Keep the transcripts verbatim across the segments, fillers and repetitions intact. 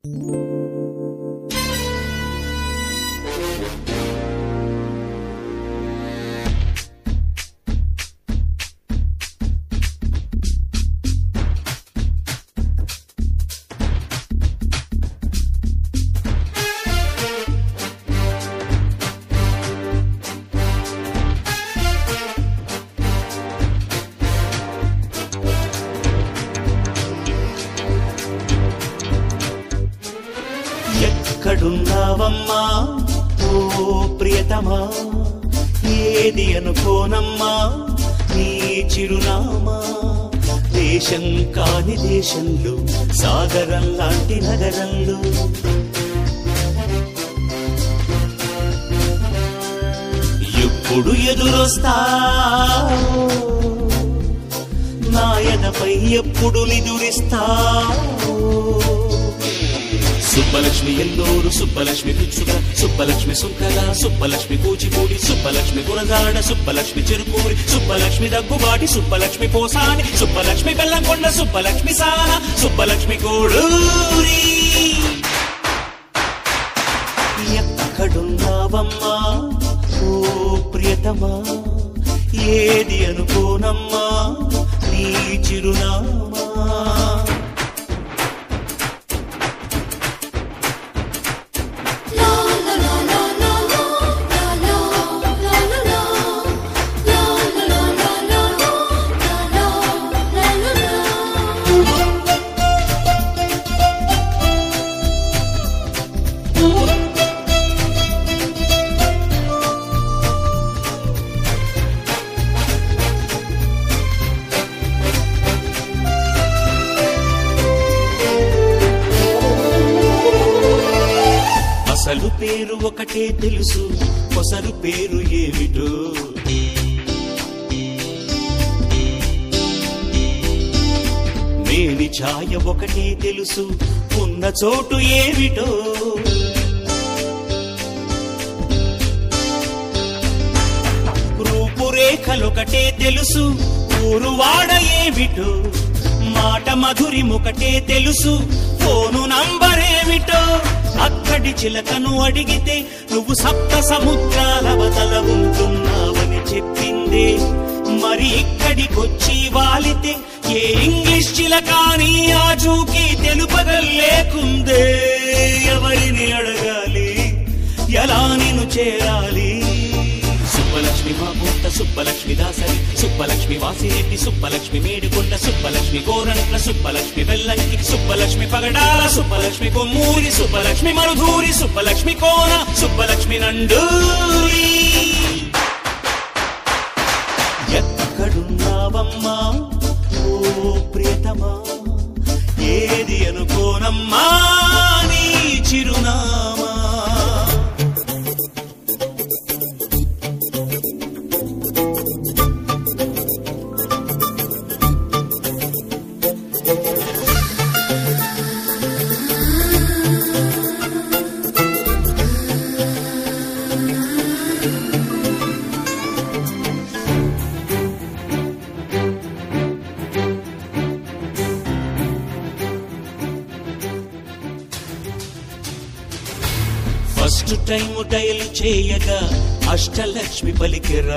ఎక్కడున్నావమ్మా ఓ ప్రియతమా, ఏది అనుకోనమ్మా నీ చిరునామా. దేశం కాని దేశంలో, సాగరం లాంటి నగరంలో, ఎప్పుడు ఎదురొస్తావో, నా ఎదపై ఎప్పుడు నిదురిస్తావో. సుబ్బలక్ష్మి ఎల్లూరు, సుబ్బలక్ష్మి పిచ్చుక, సుబ్బలక్ష్మి సుంకల, సుబ్బలక్ష్మి కూచిపూడి, సుబ్బలక్ష్మి గురజాడ, సుబ్బలక్ష్మి చెరుకూరి, సుబ్బలక్ష్మి దగ్గుబాటి, సుబ్బలక్ష్మి పోసాని, సుబ్బలక్ష్మి బెల్లంకొండ, సుబ్బలక్ష్మి సాన, సుబ్బలక్ష్మి కోడూరి. ఎక్కడున్నావమ్మా ఓ ప్రియతమా, ఏది అనుకోనమ్మా నీ చిరునామా. అసలు పేరు ఒకటే తెలుసు, కొసరు పేరు ఏమిటో. మేని ఛాయ ఒకటే తెలుసు, ఉన్న చోటు ఏమిటో. రూపురేఖలొకటే తెలుసు, ఊరువాడ ఏమిటో. మాట మధురిమొకటే తెలుసు, ఫోను నంబరేమిటో. అక్కడి చిలకను అడిగితే నువ్వు సప్త సముద్రాల అవతల ఉంటున్నావని చెప్పిందే. మరి ఇక్కడికొచ్చి వాలితే ఏ ఇంగ్లీష్ చిలకాని ఆచూకీ తెలుపగలేకుందే. ఎవరిని అడగాలి, ఎలా నిన్ను చేరాలి? సుబ్బలక్ష్మి మా పుట్ట, సుబ్బలక్ష్మి దాసరి, సుబ్బలక్ష్మి వాసిరెడ్డి, సుబ్బలక్ష్మి మేడికొండ, సుబ్బలక్ష్మి గోరంట్ల, సుబ్బలక్ష్మి వెల్లంకి, సుబ్బలక్ష్మి పగడాల, సుబ్బలక్ష్మి కొమ్మూరి, సుబ్బలక్ష్మి మరుధూరి, సుబ్బలక్ష్మి కోన, సుబ్బలక్ష్మి నండూరి. ఎక్కడున్నావమ్మా ఓ ప్రియతమా, ఏది అనుకోనమ్మా నీ చిరునామా. ఫస్ట్ టైం డయల్ చేయగా అష్టలక్ష్మి పలికిరా.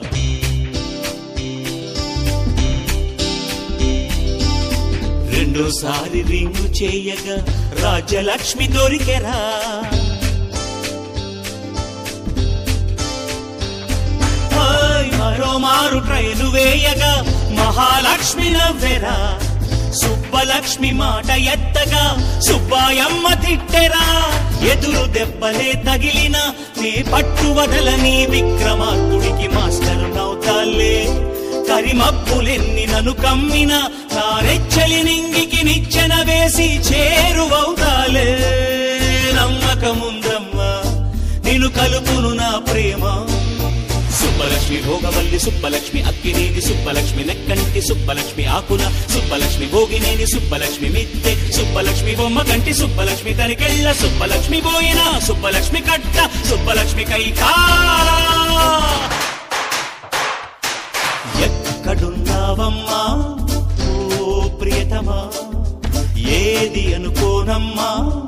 రెండోసారి రింగు చేయగా రాజ్యలక్ష్మి దొరికెరా. మరో మారు ట్రైలు వేయగా మహాలక్ష్మి నవ్వెరా. సుబ్బలక్ష్మి మాట ఎత్తగా సుబ్బాయమ్మ తిట్టెరా. ఎదురు దెబ్బలే తగిలిన నీ పట్టు వదలని విక్రమార్కుడికి మాస్టర్ నవ్వుతాలే. కరిమబ్బులెన్ని నన్ను కమ్మిన నారెచ్చలి నింగికి నిచ్చెన వేసి చేరువవుతాలే. నమ్మకముందమ్మా నిన్ను కలుపును నా ప్రేమ. సుబ్బలక్ష్మి భోగవల్లి, సుబ్బలక్ష్మి అక్కినేని, సుబ్బలక్ష్మి నెక్కంటి, సుబ్బలక్ష్మి ఆకుల, సుబ్బలక్ష్మి భోగినేని, సుబ్బలక్ష్మి మిత్తె, సుబ్బలక్ష్మి బొమ్మ కంటి, సుబ్బలక్ష్మి తరికెళ్ళ, సుబ్బలక్ష్మి బోయిన, సుబ్బలక్ష్మి కట్ట, సుబ్బలక్ష్మి కైకాల. ఎక్కడున్నావమ్మా ఓ ప్రియతమా, ఏది అనుకోనమ్మా